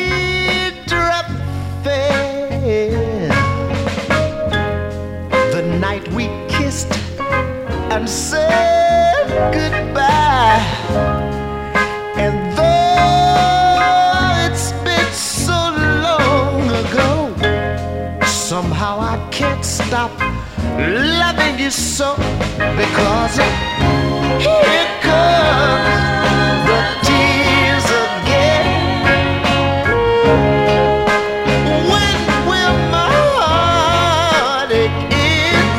teardrop fell the night we kissed and said goodbye. And though it's been so long ago, somehow I can't stop loving you so, because here comes the tears again. When will my heartache end?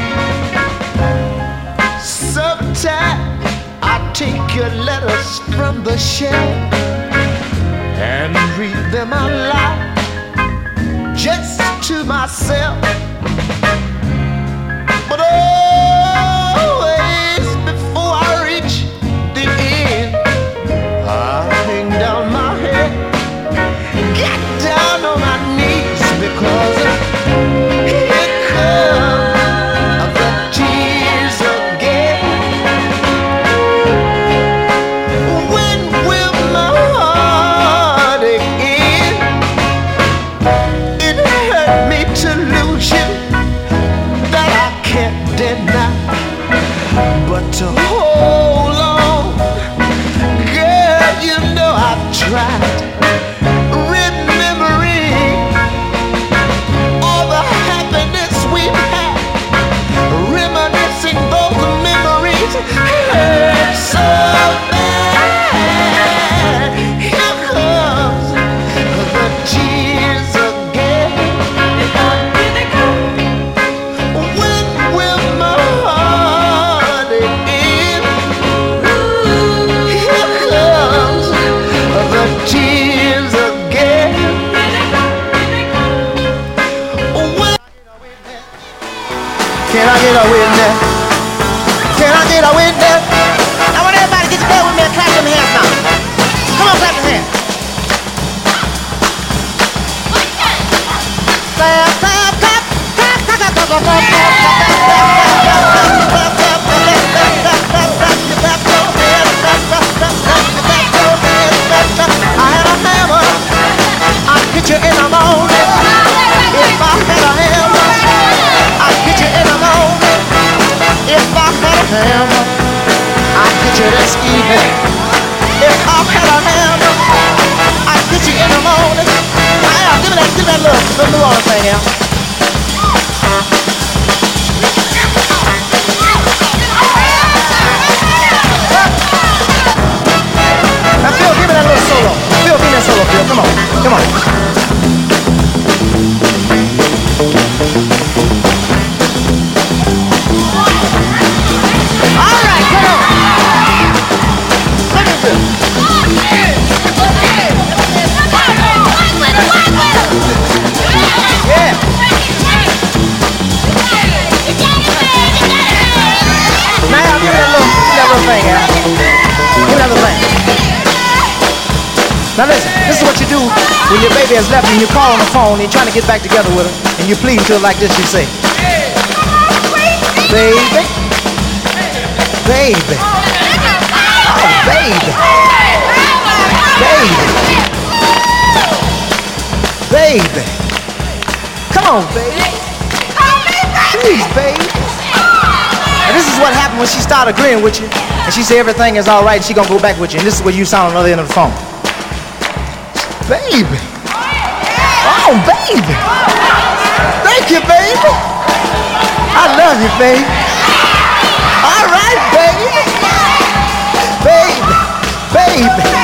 Sometimes I take your letters from the shelf and read them out loud just to myself. But always before I reach the end, I hang down my head, get down on my knees, because here come the tears again. When will my heartache end? It hurt me to lose you, that I can't deny, but to hold on, girl, you know I've tried. Remembering all the happiness we've had, reminiscing those memories hurt so bad. Here comes the tears again. When will my heartache end? Here comes the tears again. Can I get a witness? Can I get a witness? I want everybody to get together with me and clap them hands now. Come on, clap them hands. Clap, clap, clap, clap, clap, clap, clap, clap, clap, I had a hammer, I'd hit you in the morning. If I had a hammer, I'd hit you in the morning. If I had a hammer, I'd hit you this evening. If I had a hammer, I'd hit you in the morning. Give me that little New Orleans thing here. Now Phil, give me that little solo. Phil, give me that solo, Phil. Come on, come on. All right, come on. Look at this. Yeah. Now, give me that little thing, yeah. Give me that little thing. Now listen, this is what you do when your baby has left you and you call on the phone and you're trying to get back together with her and you plead to her like this, you say, baby, baby, oh baby, baby, baby, come on baby, please baby. And this is what happened when she started agreeing with you and she said everything is all right and she gonna go back with you, and this is what you sound on the other end of the phone. Baby. Oh, baby. Thank you, baby. I love you, baby. All right, baby. Baby. Baby.